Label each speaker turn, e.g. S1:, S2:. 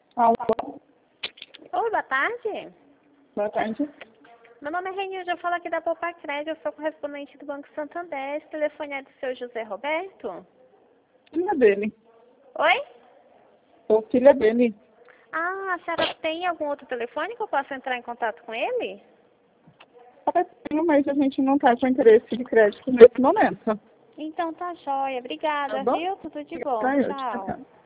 S1: Alô,
S2: Oi, boa tarde.
S1: boa tarde.
S2: Meu nome é Renilde, eu falo aqui da Poupa Crédito, eu sou correspondente do Banco Santander. Esse telefone é do seu José Roberto?
S1: Filha dele.
S2: Oi?
S1: Sou filha dele.
S2: Ah, a senhora tem algum outro telefone que eu possa entrar em contato com ele?
S1: Até tenho, mas a gente não está com interesse de crédito nesse momento.
S2: Então tá jóia.
S1: Tá
S2: Obrigada,
S1: bom?
S2: viu? Tudo de
S1: Fica
S2: bom.
S1: pra eu,
S2: Tchau.
S1: tchau.